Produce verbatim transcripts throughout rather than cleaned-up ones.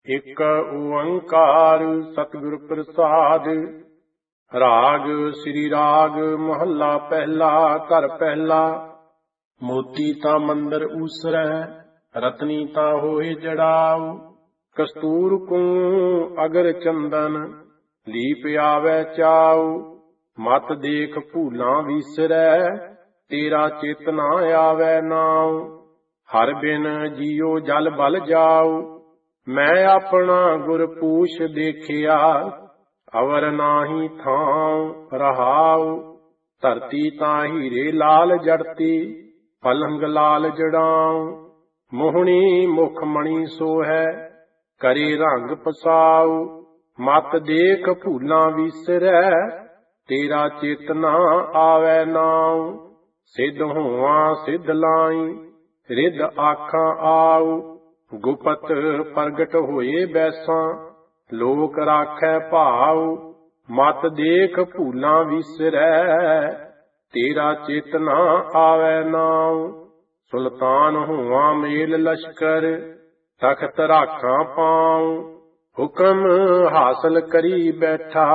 ਇਕ ਓੰਕਾਰ ਸਤਿਗੁਰ ਪ੍ਰਸਾਦ। ਰਾਗ ਸ੍ਰੀ ਰਾਗ ਮਹੱਲਾ ਪਹਿਲਾ। ਘਰ ਪਹਿਲਾ। ਮੋਤੀ ਤਾਂ ਮੰਦਰ ਊਸਰੈ, ਰਤਨੀ ਤਾਂ ਹੋਏ ਜੜਾਉ। ਕਸਤੂਰ ਕੂੰ ਅਗਰ ਚੰਦਨ, ਲੀਪ ਆਵੈ ਚਾਉ। ਮਤ ਦੇਖ ਭੂਲਾਂ ਵੀਸਰੈ, ਤੇਰਾ ਚਿਤ ਨਾ ਆਵੈ ਨਾਉ। ਹਰ ਬਿਨ ਜੀਉ ਜਲ ਬਲ ਜਾਉ, ਮੈਂ ਆਪਣਾ ਗੁਰ ਪੂਛ ਦੇਖਿਆ। ਅਵਰ ਨਾਹੀ ਥਾਉ ਰਹਾਉ। ਧਰਤੀ ਤਾਂ ਹੀਰੇ ਲਾਲ ਜੜਤੀ, ਪਲੰਗ ਲਾਲ ਜੜਾਉ। ਮੋਹਣੀ ਮੁਖ ਮਣੀ ਸੋਹੈ, ਕਰੇ ਰੰਗ ਪਸਾਉ। ਮਤ ਦੇਖ ਭੂਲਾਂ ਵੀਸਰੈ, ਤੇਰਾ ਚਿਤ ਨਾ ਆਵੈ ਨਾਉ। ਸਿੱਧ ਹੋਵਾਂ ਸਿੱਧ ਲਾਈ, ਰਿੱਧ ਆਖਾਂ ਆਉ। ਗੁਪਤ ਪ੍ਰਗਟ ਹੋਏ ਬੈਸਾਂ, ਲੋਕ ਰਾਖੈ ਭਾਉ। ਮਤ ਦੇਖ ਭੂਲਾਂ ਵੀਸਰੈ, ਤੇਰਾ ਚਿਤ ਨਾ ਆਵੈ ਨਾਉ। ਸੁਲਤਾਨ ਹੋਵਾਂ ਮੇਲ ਲਸ਼ਕਰ, ਤਖਤ ਰਾਖਾਂ ਪਾਉ। ਹੁਕਮ ਹਾਸਲ ਕਰੀ ਬੈਠਾ,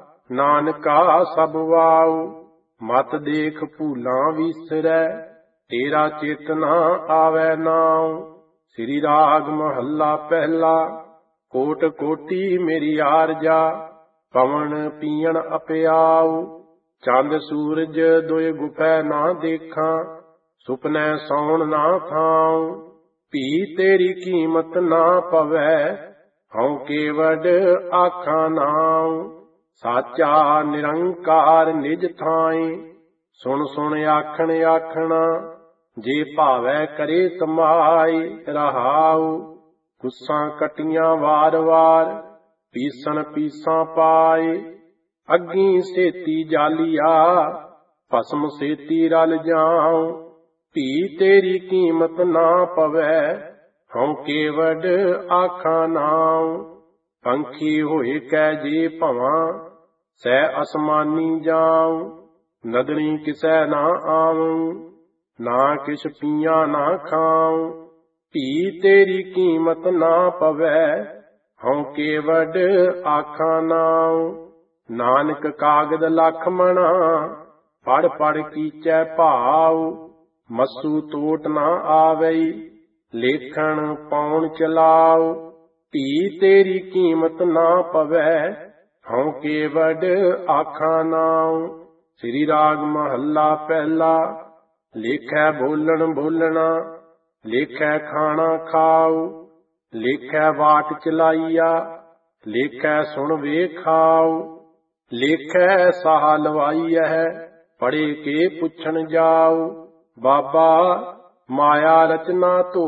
ਨਾਨਕਾ ਸਭ ਵਾਉ। ਮਤ ਦੇਖ ਭੂਲਾਂ ਵੀਸਰੈ, ਤੇਰਾ ਚਿਤ ਨਾ ਆਵੈ ਨਾਉ। ਸ੍ਰੀ ਰਾਗ ਮਹੱਲਾ ਪਹਿਲਾ। ਕੋਟ ਕੋਟੀ ਮੇਰੀ ਆਰਜਾ, ਪਵਨ ਪੀਣ ਅਪਿਆਉ। ਚੰਦ ਸੂਰਜ ਦੁਇ ਗੁਫੈ ਨਾ ਦੇਖਾਂ, ਸੁਪਨੈ ਸੌਣ ਨਾ ਥਾਉ। ਭੀ ਤੇਰੀ ਕੀਮਤ ਨਾ ਪਵੈ, ਹਉ ਕੇਵਡ ਆਖਾਂ ਨਾਉ। ਸਾਚਾ ਨਿਰੰਕਾਰ ਨਿਜ ਥਾਈ, ਸੁਣ ਸੁਣ ਆਖਣ ਆਖਣਾ। ਜੇ ਭਾਵੈ ਕਰੇ ਸਮਾਈ ਰਹਾਉ। ਕੁੱਸਾਂ ਕਟੀਆਂ ਵਾਰ ਵਾਰ, ਪੀਸਣ ਪੀਸਾਂ ਪਾਏ। ਅੱਗੀ ਸੇਤੀ ਜਾਲੀਆ, ਭਸਮ ਸੇਤੀ ਰਲ ਜਾਉ। ਭੀ ਤੇਰੀ ਕੀਮਤ ਨਾ ਪਵੈ, ਹਉ ਕੇਵਡ ਆਖਾਂ ਨਾਉ। ਪੰਖੀ ਹੋਏ ਕੈ ਜੇ ਭਵਾਂ, ਸੈ ਅਸਮਾਨੀ ਜਾਉ। ਨਦਣੀ ਕਿਸੈ ਨਾ ਆਵਉ, ਨਾ ਕਿਛ ਪੀਆਂ ਨਾ ਖਾਉ। ਭੀ ਤੇਰੀ ਕੀਮਤ ਨਾ ਪਵੈ, ਹਉ ਕੇਵਡ ਆਖਾਂ ਨਾਉ। ਨਾਨਕ ਕਾਗਦ ਲੱਖ ਮਣਾ, ਪੜ ਪੜ ਕੀਚੈ ਭਾਉ। ਮਸੂ ਤੋਟ ਨਾ ਆਵਈ, ਲੇਖਣ ਪਾਉਣ ਚਲਾਉ। ਭੀ ਤੇਰੀ ਕੀਮਤ ਨਾ ਪਵੈ, ਹਉ ਕੇਵਡ ਆਖਾਂ ਨਾਉ। ਸ੍ਰੀ ਰਾਗ ਮਹੱਲਾ ਪਹਿਲਾ। ਲੇਖੈ ਬੋਲਣ ਬੋਲਣਾ, ਲੇਖੈ ਖਾਣਾ ਖਾਉ। ਲੇਖੈ ਵਾਟ ਚਲਾਈਆ, ਲੇਖੈ ਸੁਣ ਵੇਖਾਉ। ਲੇਖੈ ਸਾਹ ਲਵਾਈਐ, ਪੜੇ ਕੇ ਪੁੱਛਣ ਜਾਉ। ਬਾਬਾ ਮਾਇਆ ਰਚਨਾ ਧੋ,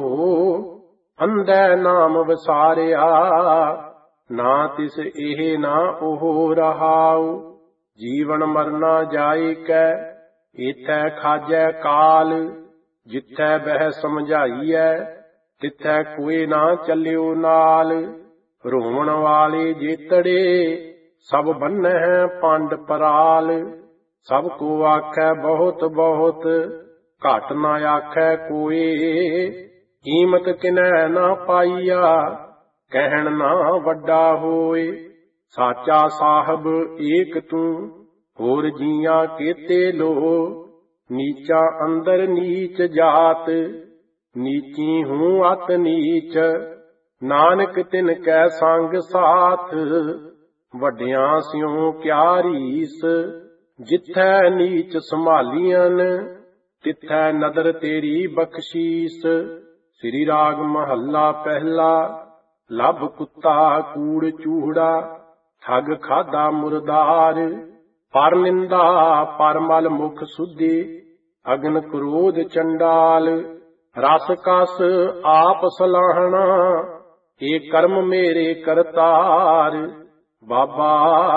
ਅੰਧੈ ਨਾਮ ਵਿਸਾਰਿਆ। ਨਾ ਤਿਸ ਇਹ ਨਾ ਉਹ ਰਹਾਉ। ਜੀਵਨ ਮਰਨਾ ਜਾਇ ਕੈ, ਇਥੈ ਖਾਜੈ ਕਾਲ। ਜਿਥੈ ਬਹਿ ਸਮਝਾਈਐ, ਤਿਥੈ ਕੋਈ ਨਾ ਚੱਲਿਓ ਨਾਲ। ਰੋਵਣ ਵਾਲੇ ਜੇਤੜੇ, ਸਭ ਬੰਨਹਿ ਪੰਡ ਪਰਾਲ। ਸਭ ਕੋ ਆਖੈ ਬਹੁਤ ਬਹੁਤ, ਘਟ ਨਾ ਆਖੈ ਕੋਏ। ਕੀਮਤ ਕਿਨੈ ਨਾ ਪਾਈਆ, ਕਹਿਣ ਨਾ ਵੱਡਾ ਹੋਏ। ਸਾਚਾ ਸਾਹਿਬ ਏਕ ਤੂੰ, ਹੋਰ ਜੀਆਂ ਕੇਤੇ ਲੋ। ਨੀਚਾ ਅੰਦਰ ਨੀਚ ਜਾਤ, ਨੀਚੀ ਹੂੰ ਅਤ ਨੀਚ। ਨਾਨਕ ਤਿਨ ਕੈ ਸੰਗ ਸਾਥ, ਵੱਡਿਆਂ ਸਿਉ ਕਿਆ ਰੀਸ। ਜਿਥੈ ਨੀਚ ਸੰਭਾਲੀਆਂ, ਤਿਥੈ ਨਦਰ ਤੇਰੀ ਬਖਸ਼ੀਸ। ਸ੍ਰੀ ਰਾਗ ਮਹੱਲਾ ਪਹਿਲਾ। ਲੱਭ ਕੁੱਤਾ ਕੂੜ ਚੂਹੜਾ, ਠੱਗ ਖਾਧਾ ਮੁਰਦਾਰ। ਪਰ ਨਿੰਦਾ ਪਰ ਮਲ ਮੁਖ ਸੁਧੀ, ਅਗਨ ਕ੍ਰੋਧ ਚੰਡਾਲ। ਰਸ ਕਸ ਆਪ ਸਲਾਹਣਾ, ਏ ਕਰਮ ਮੇਰੇ ਕਰਤਾਰ। ਬਾਬਾ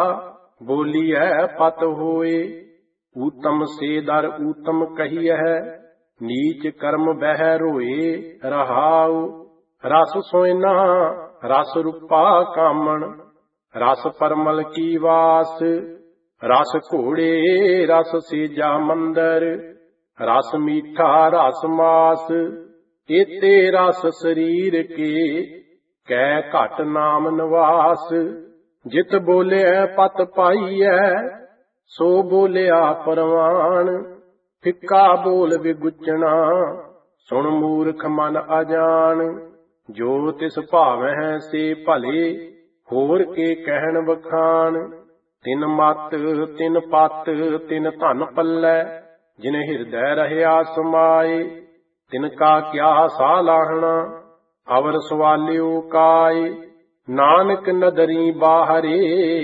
ਬੋਲੀਐ ਪਤ ਹੋਏ, ਊਤਮ ਸੇ ਦਰ ਊਤਮ ਕਹੀਐ। ਨੀਚ ਕਰਮ ਬਹਿ ਰੋਏ ਰਹਾਉ। ਰਸ ਸੋਇਨਾ ਰਸ ਰੂਪਾ ਕਾਮਣ, ਰਸ ਪਰਮਲ ਕੀ ਵਾਸ। ਰਸ ਘੋੜੇ ਰਸ ਸੇਜਾ ਮੰਦਰ, ਰਸ ਮੀਠਾ ਰਸ ਮਾਸ। ਏਤੇ ਰਸ ਸਰੀਰ ਕੇ, ਕੈ ਘਟ ਨਾਮ ਨਿਵਾਸ। ਜਿਤ ਬੋਲਿਆ ਪਤ ਪਾਈਐ, ਸੋ ਬੋਲਿਆ ਪਰਵਾਨ। ਫਿੱਕਾ ਬੋਲ ਵਿਗੁਚਣਾ, ਸੁਣ ਮੂਰਖ ਮਨ ਅਜਾਨ। ਜੋ ਤਿਸ ਭਾਵਹਿ ਸੇ ਭਲੇ, ਹੋਰ ਕੇ ਕਹਿਣ ਵਖਾਣ। ਤਿਨ ਮਤ ਤਿਨ ਪਤ ਤਿਨ ਧਨ ਪੱਲੇ, ਜਿਨ ਹਿਰਦੈ ਰਹਿਆ ਸਮਾਏ। ਤਿਨ ਕਾ ਕਿਆ ਸਾਲਾਹਣਾ, ਅਵਰ ਸਵਾਲਿਓ ਕਾਏ। ਨਾਨਕ ਨਦਰੀ ਬਾਹਰੇ,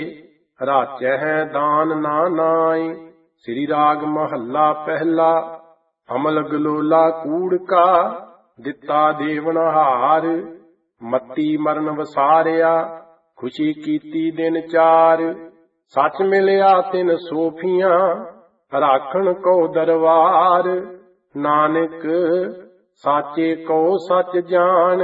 ਰਾਚੈ ਦਾਨ ਨਾ ਨਾਏ। ਸ੍ਰੀ ਰਾਗ ਮਹੱਲਾ ਪਹਿਲਾ। ਅਮਲ ਗਲੋਲਾ ਕੂੜ ਕਾ, ਦਿੱਤਾ ਦੇਵਨਹਾਰ। ਮੱਤੀ ਮਰਨ ਵਸਾਰਿਆ, ਖੁਸ਼ੀ ਕੀਤੀ ਦਿਨ ਚਾਰ। ਸੱਚ ਮਿਲਿਆ ਤਿਨ ਸੋਫੀਆਂ, ਰਾਖਣ ਕੋ ਦਰਬਾਰ। ਨਾਨਕ ਸਾਚੇ ਕੋ ਸੱਚ ਜਾਣ,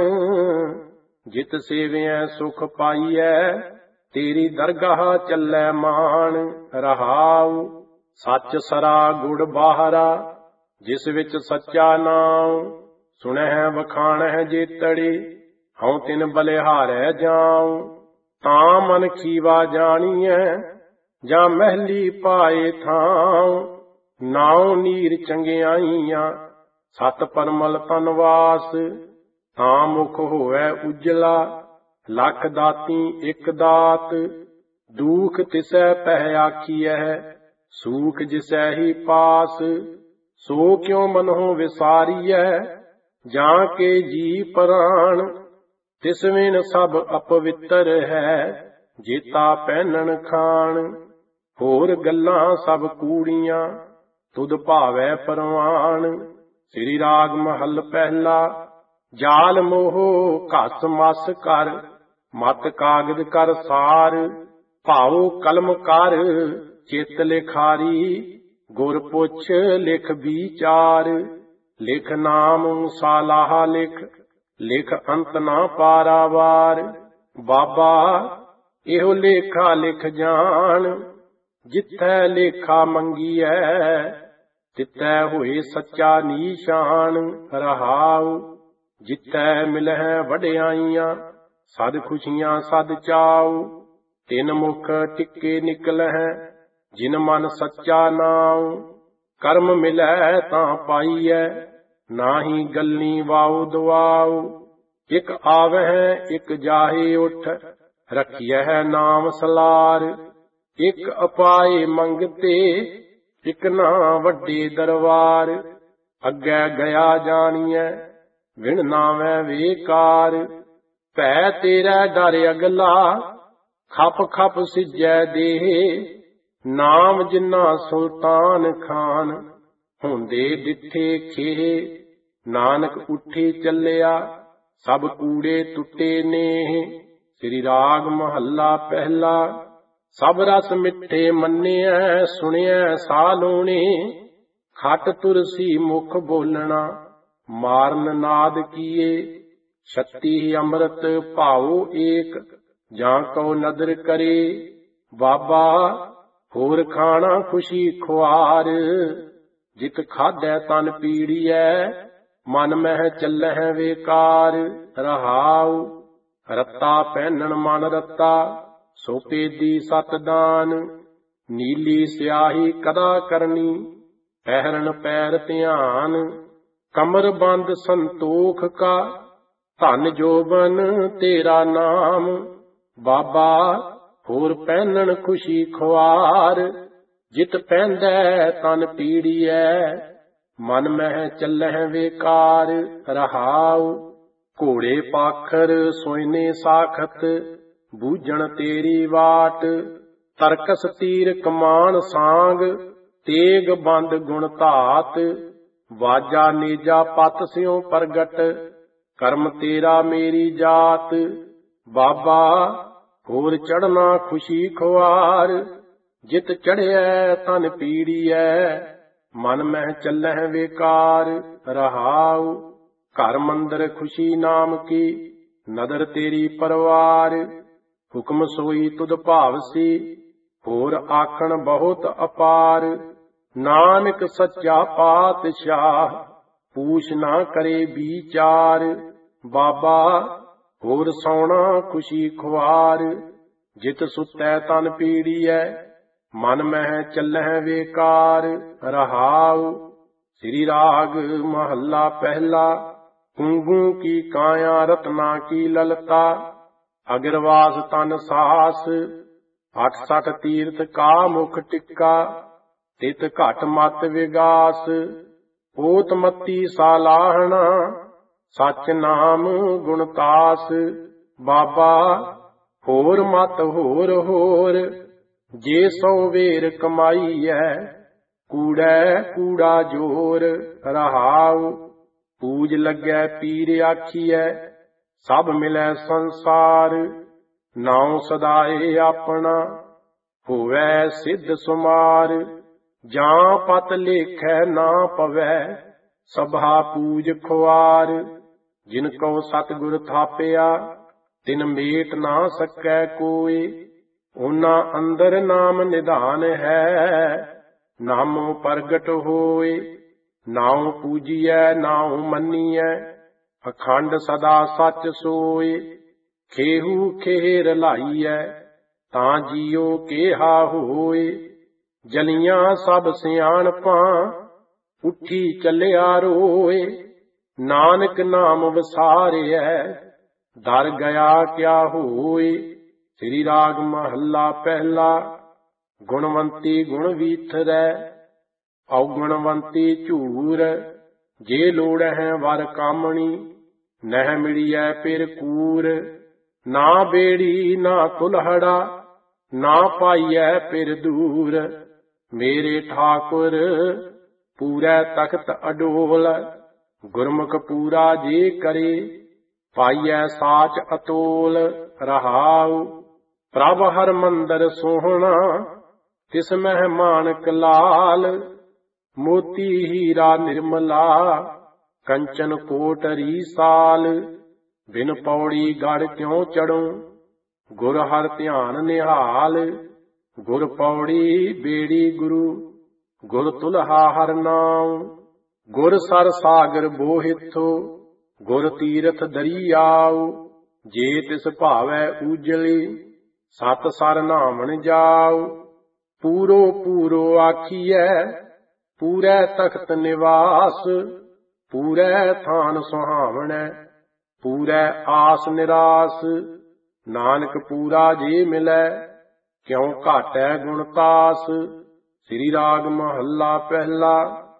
ਜਿਤ ਸੇਵਿਐ ਸੁਖ ਪਾਈਐ। ਤੇਰੀ ਦਰਗਾਹ ਚੱਲੈ ਮਾਣ। ਰਹਾਉ ਸੱਚ ਸਰਾ ਗੁੜ ਬਾਹਰਾ, ਜਿਸ ਵਿੱਚ ਸੱਚਾ ਨਾਉ। ਸੁਣਹਿ ਵਖਾਣਹਿ ਜੇਤੜੀ, ਹਉ ਤਿਨ ਬਲਿਹਾਰੈ ਜਾਉ। ਤਾਂ ਮਨ ਖੀਵਾ ਜਾਣੀਐ, ਜਾਂ ਮਹਿਲੀ ਪਾਏ ਥਾਉ। ਨਾਉ ਨੀਰ ਚੰਗਿਆਈਆਂ, ਸਤ ਪਰਮਲ ਤਨਵਾਸ। ਤਾਂ ਮੁਖ ਹੋਵੈ ਉਜਲਾ, ਲੱਖ ਦਾਤੀ ਇਕ ਦਾਤ। ਦੂਖ ਤਿਸੈ ਪਹਿ ਆਖੀਐ, ਸੂਖ ਜਿਸੈ ਹੀ ਪਾਸ। ਸੋ ਕਿਉ ਮਨਹੁ ਵਿਸਾਰੀਐ, ਜਾਂ ਕੇ ਜੀ ਪ੍ਰਾਣ। ਤਿਸ ਵਿਣ ਸਭ ਅਪਵਿੱਤਰ ਹੈ, ਜੇਤਾ ਪਹਿਨਣ ਖਾਣ। ਹੋਰ ਗੱਲਾਂ ਸਭ ਕੂੜੀਆਂ, ਤੁਧ ਭਾਵੈ ਪਰਵਾਨ। ਸ੍ਰੀ ਰਾਗ ਮਹੱਲ ਪਹਿਲਾ। ਜਾਲ ਮੋਹ ਘਸ ਮਸ ਕਰ, ਮਤ ਕਾਗਦ ਕਰ ਸਾਰ। ਭਾਉ ਕਲਮ ਕਰ, ਚਿੱਤ ਲਿਖਾਰੀ। ਗੁਰ ਪੁੱਛ ਲਿਖ ਵਿਚਾਰ। ਲਿਖ ਨਾਮ ਸਾਲਾਹ ਲਿਖ, ਲਿਖ ਅੰਤ ਨਾ ਪਾਰਾਵਾਰ। ਬਾਬਾ ਇਹੋ ਲੇਖਾ ਲਿਖ ਜਾਣ, ਜਿੱਥੈ ਲੇਖਾ ਮੰਗੀਐ। ਤਿੱਥੈ ਹੋਏ ਸੱਚਾ ਨੀਸ਼ਾਨ। ਰਹਾਉ ਜਿੱਥੈ ਮਿਲਹਿ ਵਡਿਆਈਆਂ, ਸਦ ਖੁਸ਼ੀਆਂ ਸਦ ਚਾਉ। ਤਿਨ ਮੁਖ ਟਿੱਕੇ ਨਿਕਲਹਿ, ਜਿਨ ਮਨ ਸੱਚਾ ਨਾਉ। ਕਰਮ ਮਿਲੈ ਤਾਂ ਪਾਈਐ, ਨਾਹੀ ਗੱਲੀ ਵਾਉ ਦਵਾਉ। ਇਕ ਆਵਹਿ ਇਕ ਜਾਹੇ ਉਠ, ਰਖੀਐ ਨਾਮ ਸਲਾਰ। ਇਕ ਅਪਾਏ ਮੰਗਤੇ, ਇਕ ਨਾ ਵੱਡੇ ਦਰਬਾਰ। ਅੱਗੇ ਗਿਆ ਜਾਣੀਐ, ਵਿਣ ਨਾਵੈ ਵੇਕਾਰ। ਭੈ ਤੇਰਾ ਡਰ ਅਗਲਾ, ਖਪ ਖਪ ਸਿਜੈ ਦੇਹ। ਨਾਮ ਜਿਨਾ ਸੁਲਤਾਨ ਖਾਨ, ਹੁੰਦੇ ਡਿੱਠੇ ਖੇਹ। ਨਾਨਕ ਉੱਠੀ ਚੱਲਿਆ, ਸਭ ਕੂੜੇ ਟੁੱਟੇ ਨੇਹ। ਸ੍ਰੀ ਰਾਗ ਮਹੱਲਾ ਪਹਿਲਾ। ਸਭ ਰਸ ਮਿੱਠੇ ਮੰਨਿਐ, ਸੁਣਿਐ ਸਾਲੋਣੇ। ਖਟ ਤੁਰਸੀ ਮੁਖ ਬੋਲਣਾ, ਮਾਰਨ ਨਾਦ ਕੀਏ। ਛੱਤੀ ਅੰਮ੍ਰਿਤ ਭਾਉ ਏਕ, ਜਾਂ ਕਉ ਨਦਰ ਕਰੇ। ਬਾਬਾ ਹੋਰ ਖਾਣਾ ਖੁਸ਼ੀ ਖੁਆਰ, ਜਿਤ ਖਾਧੈ ਤਨ ਪੀੜੀਐ। ਮਨ ਮਹਿ ਚੱਲਹਿ ਵੇਕਾਰ। ਰਹਾਉ ਰੱਤਾ ਪਹਿਨਣ ਮਨ ਰੱਤਾ, ਸੋ ਪੇਦੀ ਸਤ ਦਾਨ। ਨੀਲੀ ਸਿਆਹੀ ਕਦਾ ਕਰਨੀ, ਪਹਿਰਨ ਪੈਰ ਧਿਆਨ। ਕਮਰ ਬੰਦ ਸੰਤੋਖ ਕਾ, ਧਨ ਜੋਬਨ ਤੇਰਾ ਨਾਮ। ਬਾਬਾ ਹੋਰ ਪਹਿਨਣ ਖੁਸ਼ੀ ਖੁਆਰ, ਜਿਤ ਪਹਿੰਦੈ ਤਨ ਪੀੜੀਐ। ਮਨ ਮਹਿ ਚੱਲਹਿ ਵੇਕਾਰ। ਰਹਾਉ ਘੋੜੇ ਪਾਖਰ ਸੋਇਨੇ ਸਾਖਤ, ਬੂਝਣ ਤੇਰੀ ਵਾਟ। ਤਰਕਸ ਤੀਰ ਕਮਾਨ ਸਾਂਗ, ਤੇਗ ਬੰਦ ਗੁਣ ਧਾਤ। ਵਾਜਾ ਨੇਜਾ ਪਤ ਸਿਉ ਪ੍ਰਗਟ, ਕਰਮ ਤੇਰਾ ਮੇਰੀ ਜਾਤ। ਬਾਬਾ ਹੋਰ ਚੜਨਾ ਖੁਸ਼ੀ ਖੁਆਰ, ਜਿਤ ਚੜਿਐ ਤਨ ਪੀੜੀਐ। ਮਨ ਮਹਿ ਚੱਲਹਿ ਵੇਕਾਰ। ਰਹਾਉ ਘਰ ਮੰਦਰ ਖੁਸ਼ੀ ਨਾਮ ਕੀ, ਨਦਰ ਤੇਰੀ ਪਰਵਾਰ। ਹੁਕਮ ਸੋਈ ਤੁਧ ਭਾਵਸੀ, ਹੋਰ ਆਖਣ ਬਹੁਤ ਅਪਾਰ। ਨਾਨਕ ਸੱਚਾ ਪਾਤਸ਼ਾਹ, ਪੂਛ ਨਾ ਕਰੇ ਵਿਚਾਰ। ਬਾਬਾ ਹੋਰ ਸੌਣਾ ਖੁਸ਼ੀ ਖੁਆਰ, ਜਿਤ ਸੁਤੈ ਤਨ ਪੀੜੀਐ, ਮਨ ਮਹਿ ਚੱਲਹਿ ਵੇਕਾਰ। ਰਹਾਉ। ਸ੍ਰੀ ਰਾਗ ਮਹੱਲਾ ਪਹਿਲਾ। ਕੁੰਗੂ ਕੀ ਕਾਇਆ ਰਤਨਾ ਕੀ ਲਲਤਾ, ਅਗਰਵਾਸ ਤਨ ਸਾਸ। ਅਠ ਸਠ ਤੀਰਥ ਕਾ ਮੁਖ ਟਿੱਕਾ, ਤਿਤ ਘਟ ਮਤ ਵਿਗਾਸ। ਓਤ ਮਤੀ ਸਾਲਾਹਣਾ, ਸਚ ਨਾਮ ਗੁਣਤਾਸ। ਬਾਬਾ ਹੋਰ ਮਤ ਹੋਰ ਹੋਰ, ਜੇ ਸੋ ਵੇਰ ਕਮਾਈਐ, ਕੂੜੈ ਕੂੜਾ ਜੋਰ। ਰਹਾਉ। ਪੂਜ ਲੱਗੈ ਪੀਰ ਆਖੀਐ, ਸਭ ਮਿਲੈ ਸੰਸਾਰ। ਨਾਉ ਸਦਾਏ ਆਪਣਾ, ਹੋਵੈ ਸਿੱਧ ਸੁਮਾਰ। ਜਾਂ ਪਤ ਲੇਖੈ ਨਾ ਪਵੈ, ਸਭਾ ਪੂਜ ਖੁਆਰ। ਜਿਨ ਕਉ ਸਤਿਗੁਰ ਥਾਪਿਆ, ਤਿਨ ਮੇਟ ਨਾ ਸਕੈ ਕੋਇ। ਉਹਨਾਂ ਅੰਦਰ ਨਾਮ ਨਿਧਾਨ ਹੈ, ਨਾਮੋ ਪ੍ਰਗਟ ਹੋਏ। ਨਾਉ ਪੂਜੀਐ ਨਾਉ ਮੰਨੀਐ, ਅਖੰਡ ਸਦਾ ਸੱਚ ਸੋਏ। ਖੇਹੂ ਖੇਰ ਲਾਈਐ, ਤਾਂ ਜੀਉ ਕੇਹਾ ਹੋਏ। ਜਲੀਆਂ ਸਭ ਸਿਆਣਪਾਂ, ਉੱਠੀ ਚੱਲਿਆ ਰੋਏ। ਨਾਨਕ ਨਾਮ ਵਸਾਰਿਐ, ਦਰ ਗਿਆ ਕਿਆ ਹੋਏ। ਸ੍ਰੀ ਰਾਗ ਮਹੱਲਾ ਪਹਿਲਾ। ਗੁਣਵੰਤੀ ਗੁਣ ਵੀਥਰੈ, ਔਗੁਣਵੰਤੀ ਝੂਰ। ਜੇ ਲੋੜਹਿ ਵਰ ਕਾਮਣੀ, ਨਹਿ ਮਿਲੀਐ ਫਿਰ ਕੂਰ। ਨਾ ਬੇੜੀ ਨਾ ਕੁਲਹੜਾ, ਨਾ ਪਾਈਐ ਫਿਰ ਦੂਰ। ਮੇਰੇ ਠਾਕੁਰ ਪੂਰੈ ਤਖਤ ਅਡੋਲ, ਗੁਰਮੁਖ ਪੂਰਾ ਜੇ ਕਰੇ, ਪਾਈਐ ਸਾਚ ਅਤੋਲ। ਰਹਾਉ। ਪ੍ਰਭ ਹਰ ਮੰਦਰ ਸੋਹਣਾ, ਤਿਸ ਮਹਿ ਮਾਣਕ ਲਾਲ। ਮੋਤੀ ਹੀਰਾ ਨਿਰਮਲਾ, ਕੰਚਨ ਕੋਟਰੀ ਸਾਲ। ਬਿਨ ਪੌੜੀ ਗੜ ਕਿਉ ਚੜੂੰ, ਗੁਰ ਹਰ ਧਿਆਨ ਨਿਹਾਲ। ਗੁਰ ਪੌੜੀ ਬੇੜੀ ਗੁਰੂ, ਗੁਰ ਤੁਲਹਾ ਹਰ ਨਾਉ। ਗੁਰ ਸਰ ਸਾਗਰ ਬੋਹਿਥੋ, ਗੁਰ ਤੀਰਥ ਦਰਿਆਉ। ਜੇ ਤਿਸ ਭਾਵੈ ਊਜਲੀ, ਸਤ ਸਰ ਨਾਵਣ ਜਾਉ। ਪੂਰੋ ਪੂਰੋ ਆਖੀਐ, ਪੂਰੈ ਤਖਤ ਨਿਵਾਸ। ਪੂਰੈ ਥਾਨ ਸੁਹਾਵਣੈ, ਪੂਰੈ ਆਸ ਨਿਰਾਸ। ਨਾਨਕ ਪੂਰਾ ਜੇ ਮਿਲੈ, ਕਿਉ ਘਾਟੈ ਗੁਣਤਾਸ। ਸ੍ਰੀ ਰਾਗ ਮਹੱਲਾ ਪਹਿਲਾ।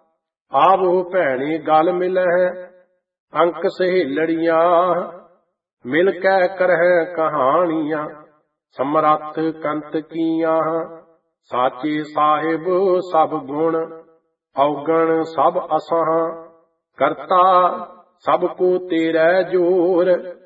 ਆਵੋ ਭੈਣੇ ਗਲ ਮਿਲਹਿ, ਅੰਕ ਸਹੇਲੜੀਆਂ। ਮਿਲ ਕੈ ਕਰਹਿ ਕਹਾਣੀਆਂ, ਸਮਰੱਥ ਕੰਤ ਕੀਆਂ। ਸਾਚੇ ਸਾਹਿਬ ਸਭ ਗੁਣ, ਔਗਣ ਸਭ ਅਸਾਂ। ਕਰਤਾ ਸਭ ਕੋ ਤੇਰੈ ਜੋਰ,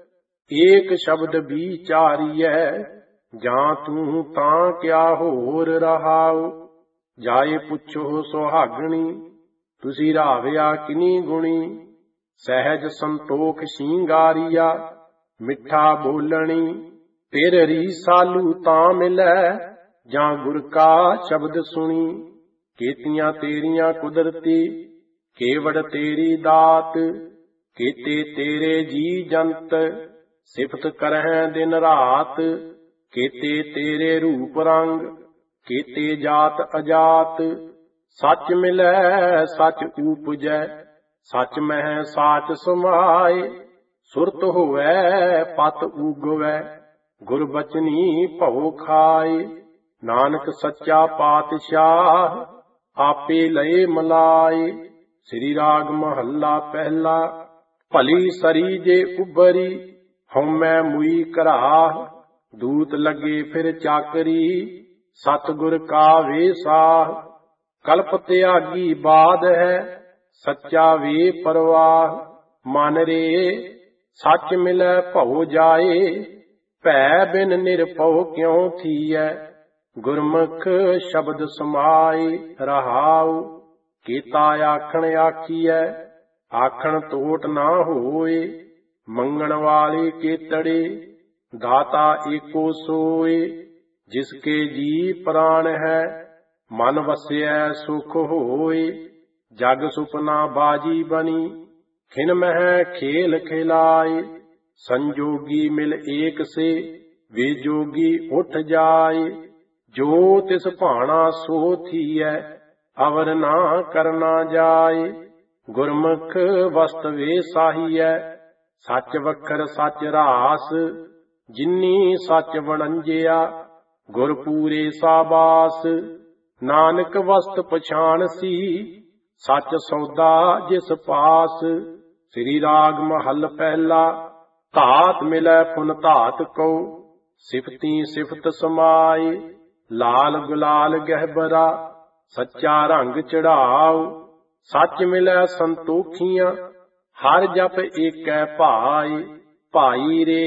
ਏਕ ਸ਼ਬਦ ਵਿਚਾਰੀਐ। ਜਾਂ ਤੂੰ ਤਾਂ ਕਿਆ ਹੋਰ। ਰਹਾਉ। ਜਾਏ ਪੁੱਛੋ ਸੁਹਾਗਣੀ, ਤੁਸੀਂ ਰਾਵਿਆ ਕਿਨੀ ਗੁਣੀ। ਸਹਿਜ ਸੰਤੋਖ ਸ਼ਿੰਗਾਰੀਆ, ਮਿੱਠਾ ਬੋਲਣੀ। ਫਿਰ ਰੀਸਾਲੂ ਤਾਂ ਮਿਲੈ, ਜਾਂ ਗੁਰ ਕਾ ਸ਼ਬਦ ਸੁਣੀ। ਕੀਤੀਆਂ ਤੇਰੀਆਂ ਕੁਦਰਤੀ, ਕੇਵੜ ਤੇਰੀ ਦਾਤ। ਕੀਤੇ ਤੇਰੇ ਜੀ ਜੰਤ, ਸਿਫਤ ਕਰਹਿ ਦਿਨ ਰਾਤ। ਕੀਤੇ ਤੇਰੇ ਰੂਪ ਰੰਗ, ਕੀਤੇ ਜਾਤ ਅਜਾਤ। ਸੱਚ ਮਿਲੈ ਸੱਚ ਊਪਜੈ, ਸੱਚ ਮਹਿ ਸਾਚ ਸਮਾਏ। ਸੁਰਤ ਹੋਵੈ ਪਤ ਊਗਵੈ, ਗੁਰ ਬਚਨੀ ਭਉ ਖਾਏ। ਨਾਨਕ ਸੱਚਾ ਪਾਤਸ਼ਾਹ, ਆਪੇ ਲਏ ਮਲਾਏ। ਸ੍ਰੀ ਰਾਗ ਮਹੱਲਾ ਪਹਿਲਾ। ਭਲੀ ਸਰੀ ਜੇ ਉਬਰੀ, ਹਉਮੈ ਮੁਈ ਘਰਾਹ। ਦੂਤ ਲੱਗੇ ਫਿਰ ਚਾਕਰੀ, ਸਤਿਗੁਰ ਕਾ ਵੇਸਾਹ। ਕਲਪ ਤਿਆਗੀ ਬਾਦ ਹੈ, ਸੱਚਾ ਵੇ ਪਰਵਾਹ। ਮਨ ਰੇ ਸੱਚ ਮਿਲੈ ਭਉ ਜਾਏ, ਭੈ ਬਿਨ ਨਿਰਭਉ ਕਿਉ ਥੀਐ। ਗੁਰਮੁਖ ਸ਼ਬਦ ਸਮਾਏ। ਰਹਾਉ। ਕੀਤਾ ਆਖਣ ਆਖੀਐ, ਆਖਣ ਤੋਟ ਨਾ ਹੋਏ। ਮੰਗਣ ਵਾਲੇ ਕੇਤੜੇ, ਦਾਤਾ ਏਕੋ ਸੋਏ। ਜਿਸਕੇ ਜੀ ਪ੍ਰਾਣ ਹੈ, ਮਨ ਵਸਿਐ ਸੁਖ ਹੋਏ। ਜਗ ਸੁਪਨਾ ਬਾਜੀ ਬਣੀ, ਖਿਨ ਮਹਿ ਖੇਲ ਖਿਲਾਏ। संजोगी मिल एक से वे जोगी उठ जाए। जो तिस भाना सो थीए अवर ना करना जाए। गुरमुख वस्त वे साहिए सच वखर सच रास। जिन्नी सच वणंजिया गुर पूरे साबास। नानक वस्त पछाण सी सच सौदा जिस पास। श्री राग महल पहला धात मिलै पुन धात को। सिफती सिफत समाए लाल गुलाल गहबरा। सच्चा रंग चढ़ाओ सच मिलै संतोखियां। हर जप एकै भाई भाई रे।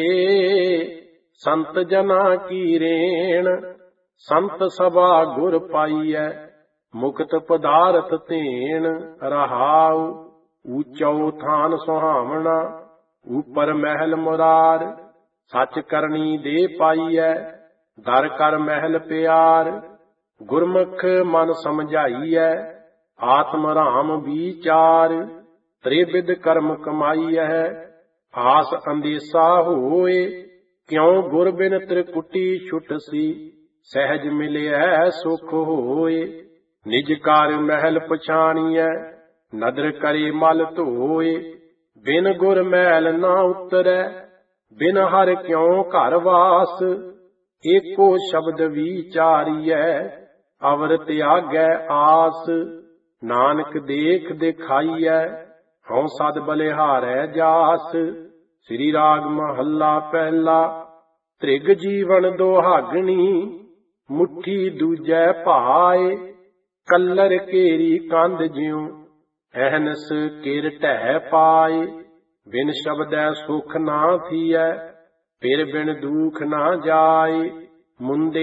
संत जना की रेण संत सभा गुर पाईਐ। मुक्त पदारथ तेन रहाउ। ऊंचो थान सुहावना ऊपर महल मुरार। सच करनी दे पाईਐ दर कर महल प्यार। गुरमुख मन समझाईਐ आत्म राम विचार। त्रिविध कर्म कमाईਐ आस अंदेसा होए। क्यों गुर बिन त्रिकुटी छुट सी सहज मिलिਐ सुख होए। निज कार महल पछाणीਐ नदर करे मल धोए। बिन गुर मैल ना उतरै बिन हर क्यों घर वास। एको शब्द विचारीਐ अवर त्यागै आस। नानक देख दिखाईਐ हਉ सद बलिहारै जास। श्री राग महला पहला त्रिग जीवन दोहागणी। मुट्ठी दूजै भाए कल्लर केरी कंध ज्यों। अहनस किर ढह पाए बिन शब्दै सुख ना थीऐ। फिर बिन दुख ना जाए मुंदे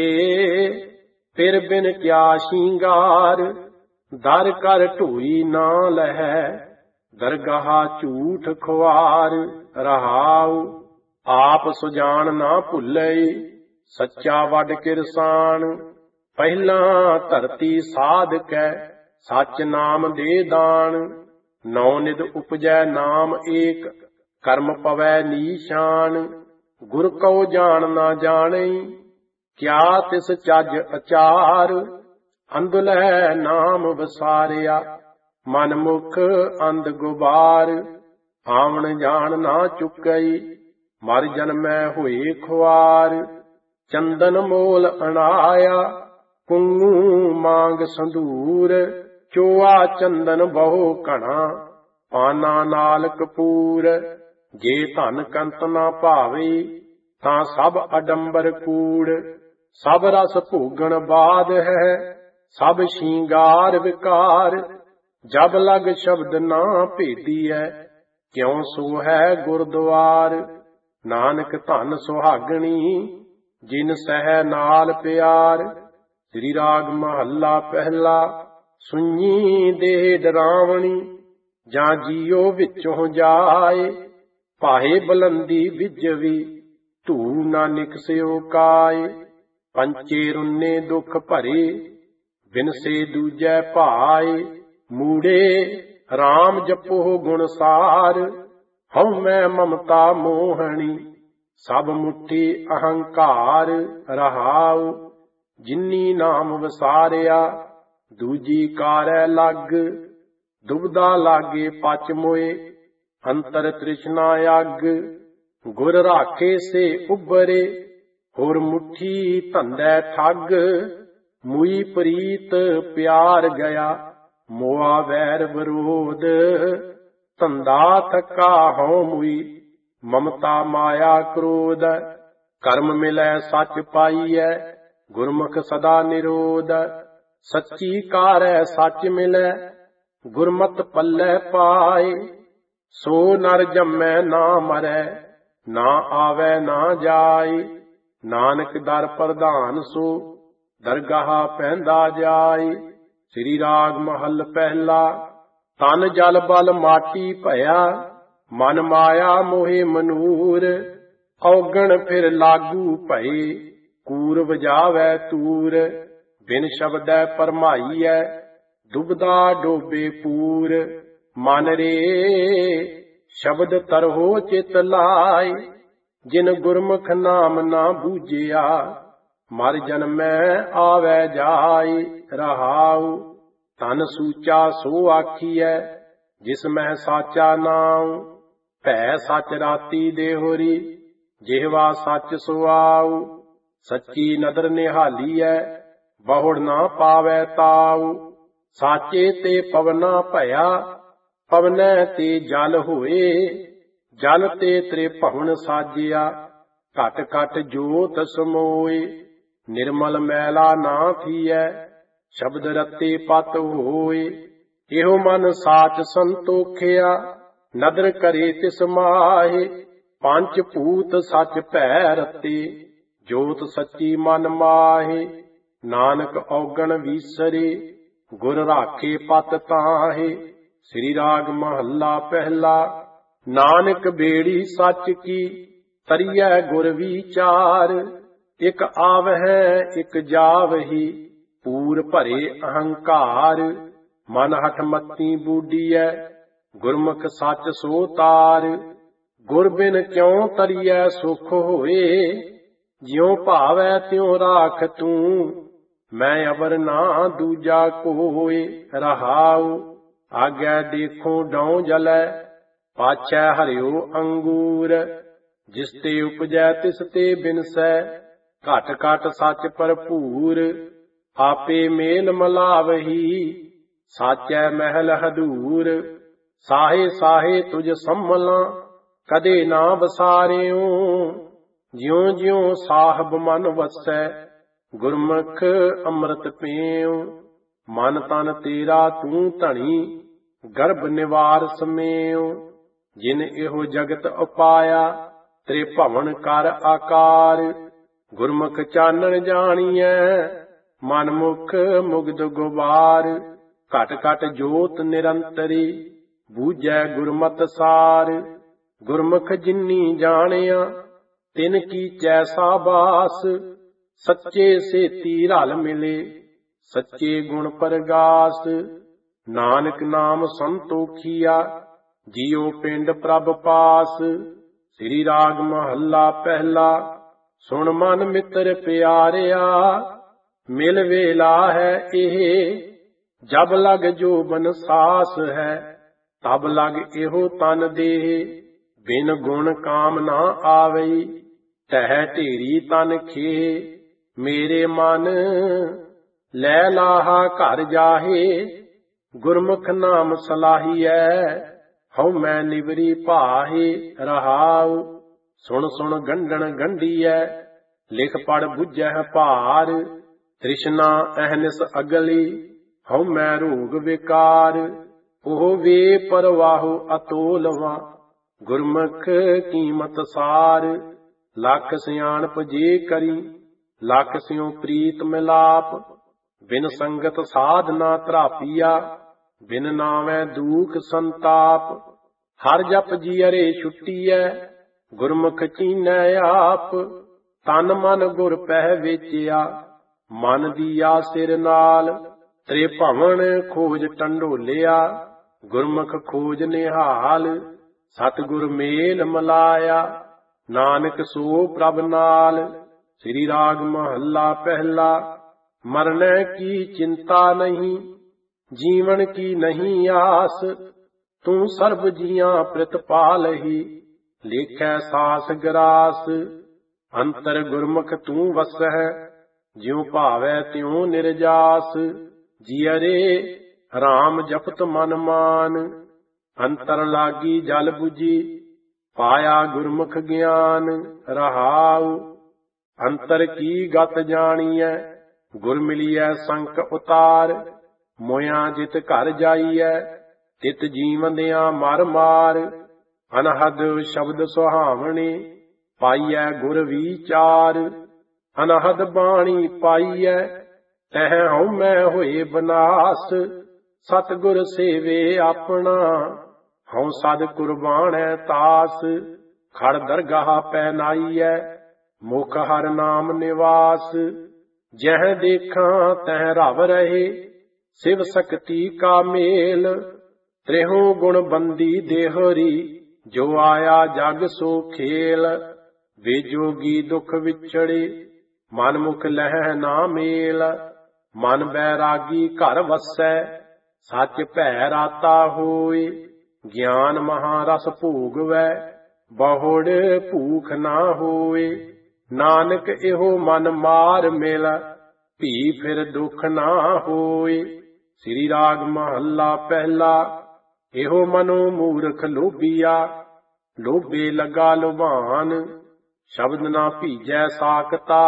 फिर बिन क्या शिंगार। दर कर ढोई ना लहै दरगाह झूठ खुआर। रहाउ आप सुजान ना भुलई सच्चा वड किरसान। पहला धरती साध कै सच नाम दे दान। नौ निध उपजै नाम एक कर्म पवै नीशान। गुर कौ जान ना जाने क्या तिस चज अचार। अंधुलै नाम वसारिया मन मुख अंध गुबार। आवन जान ना चुकई मर जन्मै होए खुआर। चंदन मोल अनाया कुंगू मांग संदूर। चोआ चंदन बहु घना पाना नाल कपूर। जे धन कंत ना भावे तां सब अडंबर कूड़। सब रस भोगन बाध है सब शिंगार विकार। जब लग शब्द ना भेदिਐ क्यों सो है गुरद्वार। नानक धन सुहागणी जिन सह नाल प्यार। श्री राग महला पहला सुनी दे डरावणी। ਜਾਂ ਜੀਓ ਵਿੱਚੋਂ ਜਾਏ ਭਾਏ ਬੁਲੰਦੀ ਵਿਜਵੀ ਧੂ ਨਾ ਨਿਕਸਿਓ ਕਾਏ। ਪੰਚੇ ਰੁੰਨੇ ਦੁੱਖ ਭਰੇ ਬਿਨਸੇ ਦੂਜੈ ਭਾਏ। ਮੂੜੇ RAM ਜਪੋ ਗੁਣ ਸਾਰ ਹਉ ਮੈਂ ਮਮਤਾ ਮੋਹਣੀ ਸਭ ਮੁੱਠੀ ਅਹੰਕਾਰ। ਰਹਾਉ ਜਿਨੀ ਨਾਮ ਵਸਾਰਿਆ ਦੂਜੀ ਕਾਰੈ ਲੱਗ। ਦੁਬਦਾ ਲਾਗੇ ਪਚ ਮੋਏ ਅੰਤਰ ਤ੍ਰਿਸ਼ਨਾ ਅੱਗ। ਗੁਰ ਰਾਖੇ ਸੇ ਉਬਰੇ ਹੋਰ ਮੁੱਠੀ ਧੰਦੈ ਠੱਗ। ਮੁਈ ਪ੍ਰੀਤ ਪਿਆਰ ਗਿਆ ਮੋਆ ਵੈਰ ਵਿਰੋਧ। ਧੰਦਾ ਥਕਾ ਹਉ ਮੁਈ ਮਮਤਾ ਮਾਇਆ ਕ੍ਰੋਧ। ਕਰਮ ਮਿਲੈ ਸੱਚ ਪਾਈਐ ਗੁਰਮੁਖ ਸਦਾ ਨਿਰੋਧ। ਸੱਚੀ ਕਾਰੈ ਸੱਚ ਮਿਲੈ ਗੁਰਮਤਿ ਪੱਲੇ ਪਾਏ। ਸੋ ਨਰ ਜੰਮੈ ਨਾ ਮਰੈ ਨਾ ਆਵੈ ਨਾ ਜਾਏ। ਨਾਨਕ ਦਰ ਪ੍ਰਧਾਨ ਸੋ ਦਰਗਾਹ ਪੈਂਦਾ ਜਾਏ। ਸ੍ਰੀ ਰਾਗ ਮਹੱਲ ਪਹਿਲਾ ਤਨ ਜਲ ਬਲ ਮਾਟੀ ਭਇਆ ਮਨ ਮਾਇਆ ਮੋਹਿ ਮਨੂਰ। ਔਗਣ ਫਿਰ ਲਾਗੂ ਭਏ ਕੂਰ ਵਜਾਵੈ ਤੂਰ। ਬਿਨ ਸ਼ਬਦੈ ਭਰਮਾਈਐ ਦੁਬਦਾ ਡੋਬੇ ਪੂਰ। ਮਨ ਰੇ ਸ਼ਬਦ ਤਰਹੋ ਚਿਤ ਲਾਏ ਜਿਨ ਗੁਰਮੁਖ ਨਾਮ ਨਾ ਬੂਝਿਆ, ਮਰ ਜਨਮੈ ਆਵੈ ਜਾਏ। ਰਹਾਉ ਤਨ ਸੂਚਾ ਸੋ ਆਖੀਐ, ਜਿਸ ਮੈਂ ਸਾਚਾ ਨਾਉ। ਭੈ ਸੱਚ ਰਾਤੀ ਦੇਹੁਰੀ, ਜਿਹਵਾ ਸੱਚ ਸੁਆਉ। ਸੱਚੀ ਨਦਰ ਨਿਹਾਲੀਐ, ਬਹੁੜ ਨਾ ਪਾਵੈ ਤਾਉ। ਸਾਚੇ ਤੇ ਪਵਨਾ ਭਇਆ, ਪਵਨੈ ਤੇ ਜਲ ਹੋਏ। ਜਲ ਤੇ ਤ੍ਰੇ ਭਵਨ ਸਾਜਿਆ, ਘਟ ਘਟ ਜੋਤ ਸਮੋਏ। ਨਿਰਮਲ ਮੈਲਾ ਨਾ ਥੀਐ, ਸ਼ਬਦ ਰਤੇ ਪਤ ਹੋਏ। ਇਹੋ ਮਨ ਸਾਚ ਸੰਤੋਖਿਆ, ਨਦਰ ਕਰੇ ਤਿਸ ਮਾਹੇ। ਪੰਜ ਭੂਤ ਸੱਚ ਭੈ ਰਤੇ, ਜੋਤ ਸੱਚੀ ਮਨ ਮਾਹੇ। ਨਾਨਕ ਔਗਣ ਵੀਸਰੇ, ਗੁਰ ਰਾਖੇ ਪਤ ਤਾਹੇ। ਸ੍ਰੀ ਰਾਗ ਮਹੱਲਾ ਪਹਿਲਾ। ਨਾਨਕ ਬੇੜੀ ਸੱਚ ਕੀ, ਤਰੀਐ ਗੁਰ ਵਿਚਾਰ। ਇਕ ਆਵਹਿ ਇਕ ਜਾਵਹੀ, ਪੂਰ ਭਰੇ ਅਹੰਕਾਰ। ਮਨ ਹਠ ਮਤੀ ਬੂਡੀਐ, ਗੁਰਮੁਖ ਸੱਚ ਸੋ ਤਾਰ। ਗੁਰ ਬਿਨ ਕਿਉ ਤਰੀਐ ਸੁਖ ਹੋਏ, ਜਿਉ ਭਾਵੈ ਤਿਉ ਰਾਖ ਤੂੰ। ਮੈਂ ਅਵਰ ਨਾ ਦੂਜਾ ਕੋਇ। ਰਹਾਉ ਆਗੈ ਦੇਖੋ ਡਉ ਜਲੈ, ਪਾਛੈ ਹਰਿਓ ਅੰਗੂਰ। ਜਿਸ ਤੇ ਉਪਜੈ ਤਿਸ ਤੇ ਬਿਨਸੈ, ਘਟ ਘਟ ਸੱਚ ਭਰਪੂਰ। ਆਪੇ ਮੇਲ ਮਲਾਵਹੀ, ਸਾਚੈ ਮਹਿਲ ਹਦੂਰ। ਸਾਹੇ ਸਾਹੇ ਤੁਝ ਸੰਭਲਾਂ, ਕਦੇ ਨਾ ਵਸਾਰਿਓ। ਜਿਉ ਜਿਉ ਸਾਹਿਬ ਮਨ ਵਸੈ, ਗੁਰਮੁਖ ਅੰਮ੍ਰਿਤ ਪੀਉ। ਮਨ ਤਨ ਤੇਰਾ ਤੂੰ ਧਣੀ, ਗਰਭ ਨਿਵਾਰ ਸਮੇਉ। ਜਿਨ ਇਹੋ ਜਗਤ ਉਪਾਇਆ, ਤ੍ਰੇ ਭਵਨ ਕਰ ਆਕਾਰ। ਗੁਰਮੁਖ ਚਾਨਣ ਜਾਣੀਐ, ਮਨ ਮੁਖ ਮੁਗਧ ਗੁਬਾਰ। ਘਟ ਘਟ ਜੋਤ ਨਿਰੰਤਰੀ, ਬੂਝੈ ਗੁਰਮਤਿ ਸਾਰ। ਗੁਰਮੁਖ ਜਿਨੀ ਜਾਣਿਆ, ਤਿਨ ਕੀਚੈ ਸਾਬਾਸ। ਸੱਚੇ ਸੇਤੀ ਰਲ ਮਿਲੇ, ਸੱਚੇ ਗੁਣ ਪਰਗਾਸ। ਨਾਨਕ ਨਾਮ ਸੰਤੋਖੀਆ, ਜੀਉ ਪਿੰਡ ਪ੍ਰਭ ਪਾਸ। ਸ੍ਰੀ ਰਾਗ ਮਹੱਲਾ ਪਹਿਲਾ। ਸੁਣ ਮਨ ਮਿੱਤਰ ਪਿਆਰਿਆ, ਮਿਲ ਵੇਲਾ ਹੈ ਇਹ। ਜਬ ਲਗ ਜੋਬਨ ਸਾਸ ਹੈ, ਤਬ ਲਗ ਇਹੋ ਤਨ ਦੇਹ। ਬਿਨ ਗੁਣ ਕਾਮ ਨਾ ਆਵਈ, ਤਹਿ ਢੇਰੀ ਤਨ ਖੇ। ਮੇਰੇ ਮਨ ਲੈ ਲਾਹਾ ਘਰ ਜਾਹੇ, ਗੁਰਮੁਖ ਨਾਮ ਸਲਾਹੀਐ। ਹਉ ਮੈਂ ਨਿਵਰੀ ਭਾਹੇ। ਰਹਾਉ ਸੁਣ ਸੁਣ ਗੰਢਣ ਗੰਢੀਐ, ਲਿਖ ਪੜ ਬੁੱਝੈ ਭਾਰ। ਤ੍ਰਿਸ਼ਨਾ ਅਹਨਿਸ ਅਗਲੀ, ਹਉ ਮੈਂ ਰੋਗ ਵਿਕਾਰ। ਉਹ ਵੇ ਪਰਵਾਹੋ ਅਤੋਲਵਾ, ਗੁਰਮੁਖ ਕੀਮਤ ਸਾਰ। ਲੱਖ ਸਿਆਣਪ ਜੇ ਕਰੀ, ਲੱਖ ਸਿਉ ਪ੍ਰੀਤ ਮਿਲਾਪ। ਬਿਨ ਸੰਗਤ ਸਾਧ ਨਾ ਧਰਾਪੀਆ, ਬਿਨ ਨਾਵੈ ਦੂਖ ਸੰਤਾਪ। ਹਰ ਜਪ ਜੀਅਰੇ ਛੁੱਟੀਐ, ਗੁਰਮੁਖ ਚੀਨੈ ਆਪ। ਤਨ ਮਨ ਗੁਰ ਪਹਿ ਵੇਚਿਆ, ਮਨ ਦੀਆ ਸਿਰ ਨਾਲ। ਤ੍ਰੇ ਭਵਨ ਖੋਜ ਟੰਡੋਲਿਆ, ਗੁਰਮੁਖ ਖੋਜ ਨਿਹਾਲ। ਸਤਿਗੁਰ ਮੇਲ ਮਲਾਇਆ, ਨਾਨਕ ਸੋ ਪ੍ਰਭ ਨਾਲ। ਸ੍ਰੀ ਰਾਗ ਮਹੱਲਾ ਪਹਿਲਾ। ਮਰਨੈ ਕੀ ਚਿੰਤਾ ਨਹੀਂ, ਜੀਵਨ ਕੀ ਨਹੀਂ ਆਸ। ਤੂੰ ਸਰਬ ਜੀਆਂ ਪ੍ਰਿਤਪਾਲਹੀ, ਲੇਖੈ ਸਾਸ ਗਰਾਸ। ਅੰਤਰ ਗੁਰਮੁਖ ਤੂੰ ਵਸਹਿ, ਜਿਉ ਭਾਵੈ ਤਿਉ ਨਿਰਜਾਸ। ਜੀਅਰੇ ਰਾਮ ਜਪਤ ਮਨ ਮਾਨ, ਅੰਤਰ ਲਾਗੀ ਜਲ ਬੁਝੀ। ਪਾਇਆ ਗੁਰਮੁਖ ਗਿਆਨ। ਰਹਾਉ ਅੰਤਰ ਕੀ ਗਤ ਜਾਣੀਐ, ਗੁਰ ਮਿਲੀਐ ਸੰਕ ਉਤਾਰ। ਮੋਇਆ ਜਿਤ ਘਰ ਜਾਈਐ, ਤਿਤ ਜੀਵੰਦਿਆਂ ਮਰ ਮਾਰ। ਅਨਹਦ ਸ਼ਬਦ ਸੁਹਾਵਣੇ, ਪਾਈਐ ਗੁਰ ਵਿਚਾਰ। ਅਨਹਦ ਬਾਣੀ ਪਾਈਐ, ਤਹਿ ਹਉ ਮੈਂ ਹੋਏ ਬਨਾਸ। ਸਤਿਗੁਰ ਸੇਵੇ ਆਪਣਾ, ਹਉ ਸਦ ਕੁਰਬਾਨੈ ਤਾਸ। ਖੜ ਦਰਗਾਹ ਪੈ ਨਾਈਐ, ਮੁਖ ਹਰ ਨਾਮ ਨਿਵਾਸ। ਜਹ ਦੇਖਾਂ ਤਹ ਰਵ ਰਹੇ, ਸਿਵ ਸਕਤੀ ਕਾ ਮੇਲ। ਤ੍ਰਿਹੋ ਗੁਣ ਬੰਦੀ ਦੇਹਰੀ, ਜੋ ਆਇਆ ਜਗ ਸੋ ਖੇਲ। ਵੇ ਜੋਗੀ ਦੁਖ ਵਿਛੜੇ ਮਨ ਮੁਖ ਲਹਿ ਨਾ ਮੇਲ। ਮਨ ਬੈਰਾਗੀ ਘਰ ਵਸੈ ਸੱਚ ਭੈ ਰਾਤਾ ਹੋਏ। ਗਿਆਨ ਮਹਾਰਸ ਭੋਗਵੈ ਬਹੁੜ ਭੂਖ ਨਾ ਹੋਏ। ਨਾਨਕ ਇਹੋ ਮਨ ਮਾਰ ਮਿਲ ਭੀ ਫਿਰ ਦੁਖ ਨਾ ਹੋਏ। ਸ੍ਰੀ ਰਾਗ ਮਹੱਲਾ ਪਹਿਲਾ। ਇਹੋ ਮਨੋ ਮੂਰਖ ਲੋਭੀਆ ਲੋਭੇ ਲਗਾ ਲੁਭਾਨ। ਸ਼ਬਦ ਨਾ ਭੀਜੈ ਸਾਖਤਾ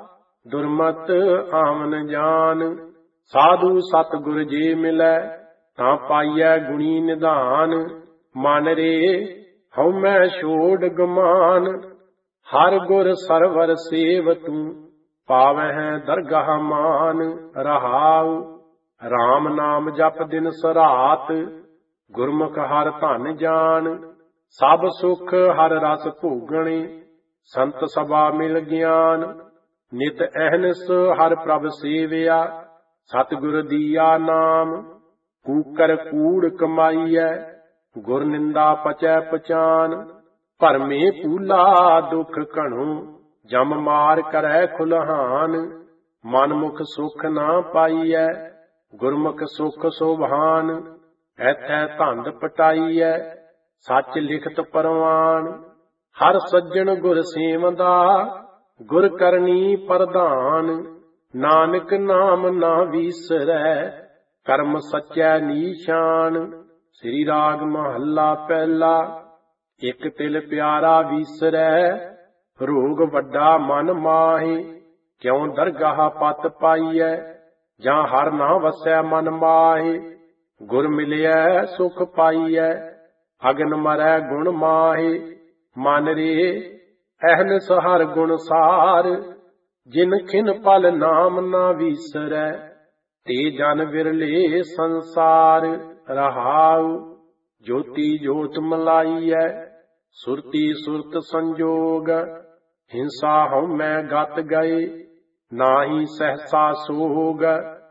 ਦੁਰਮਤ ਆਮਨ ਜਾਨ। ਸਾਧੂ ਸਤਿਗੁਰ ਜੇ ਮਿਲੈ ਤਾਂ ਪਾਈਐ ਗੁਣੀ ਨਿਧਾਨ। ਮਨ ਰੇ ਹਉਮੈ ਛੋੜ ਗਮਾਨ। ਹਰ ਗੁਰ ਸਰਵਰ ਸੇਵ ਤੂੰ ਪਾਵਹਿ ਦਰਗਾਹ ਮਾਨ। ਰਹਾਉ ਰਾਮ ਨਾਮ ਜਪ ਦਿਨ ਸਰਾਤ ਗੁਰਮੁਖ ਹਰ ਧਨ ਜਾਨ। ਸਭ ਸੁਖ ਹਰ ਰਸ ਭੋਗਣੇ ਸੰਤ ਸਭਾ ਮਿਲ ਗਿਆਨ। ਨਿਤ ਅਹਨਿਸ ਹਰ ਪ੍ਰਭ ਸੇਵਿਆ ਸਤਿਗੁਰ ਦੀਆ ਨਾਮ। ਕੂਕਰ ਕੂੜ ਕਮਾਈਐ ਗੁਰ ਨਿੰਦਾ ਪਚੈ ਪਛਾਨ। ਭਰਮੇ ਪੂਲਾ ਦੁਖ ਘਣੋ ਜਮ ਮਾਰ ਕਰੈ ਖੁਲਹਾਨ। ਮਨ ਮੁਖ ਸੁਖ ਨਾ ਪਾਈਐ ਗੁਰਮੁਖ ਸੁਖ ਸੋਭਾਨ। ਐਥੈ ਧੰਦ ਪਟਾਈਐ ਸੱਚ ਲਿਖਤ ਪਰਵਾਨ। ਹਰ ਸੱਜਣ ਗੁਰ ਸੇਵਦਾ ਗੁਰ ਕਰਨੀ ਪ੍ਰਧਾਨ। ਨਾਨਕ ਨਾਮ ਨਾ ਵੀਸਰੈ ਕਰਮ ਸੱਚੈ ਨੀਸ਼ਾਨ। ਸ੍ਰੀ ਰਾਗ ਮਹੱਲਾ ਪਹਿਲਾ। ਇਕ ਤਿਲ ਪਿਆਰਾ ਵੀਸਰੈ ਰੋਗ ਵੱਡਾ ਮਨ ਮਾਹੇ। ਕਿਉ ਦਰਗਾਹ ਪਤ ਪਾਈਐ ਜਾਂ ਹਰ ਨਾ ਵਸੈ ਮਨ ਮਾਹੇ। ਗੁਰ ਮਿਲਿਐ ਸੁਖ ਪਾਈਐ ਅਗਨ ਮਰੈ ਗੁਣ ਮਾਹੇ। ਮਨ ਰੇ ਅਹਨਿਸ ਹਰ ਗੁਣ ਸਾਰ ਜਿਨ ਖਿਨ ਪਲ ਨਾਮ ਨਾ ਵੀਸਰੈ ਤੇ ਜਨ ਵਿਰਲੇ ਸੰਸਾਰ। ਰਹਾਉ ਜੋਤੀ ਜੋਤ ਮਲਾਈਐ ਸੁਰਤੀ ਸੁਰਤ ਸੰਜੋਗ। ਹਿੰਸਾ ਹਉਮੈ ਗਤ ਗਏ ਨਾਹੀ ਸਹਸਾ ਸੋਗ।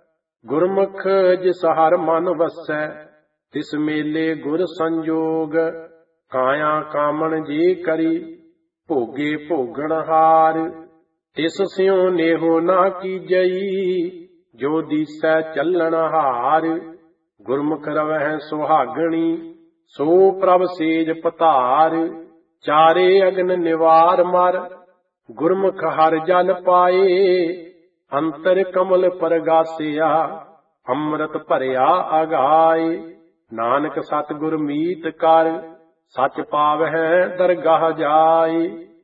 ਗੁਰਮੁਖ ਜਿਸ ਹਰ ਮਨ ਵਸੈ ਤਿਸ ਮੇਲੇ ਗੁਰ ਸੰਜੋਗ। ਕਾਇਆ ਕਾਮਣ ਜੇ ਕਰੀ ਭੋਗੇ ਭੋਗਣ ਹਾਰ। ਤਿਸ ਸਿਉ ਨੇਹੋ ਨਾ ਕੀਜਈ ਜੋ ਦੀਸੈ ਚੱਲਣ ਹਾਰ। ਗੁਰਮੁਖ ਰਵਹਿ ਸੁਹਾਗਣੀ ਸੋ ਪ੍ਰਭ ਸੇਜ ਪਧਾਰ। ਚਾਰੇ ਅਗਨ ਨਿਵਾਰ ਮਰ ਗੁਰਮੁਖ ਹਰ ਜਲ ਪਾਏ। ਅੰਤਰ ਕਮਲ ਪਰਗਾਸਿਆ ਅੰਮ੍ਰਿਤ ਭਰਿਆ ਅਗਾਏ। ਨਾਨਕ ਸਤਿਗੁਰ ਮੀਤ ਕਰ ਸੱਚ ਪਾਵਹਿ ਦਰਗਾਹ ਜਾਏ।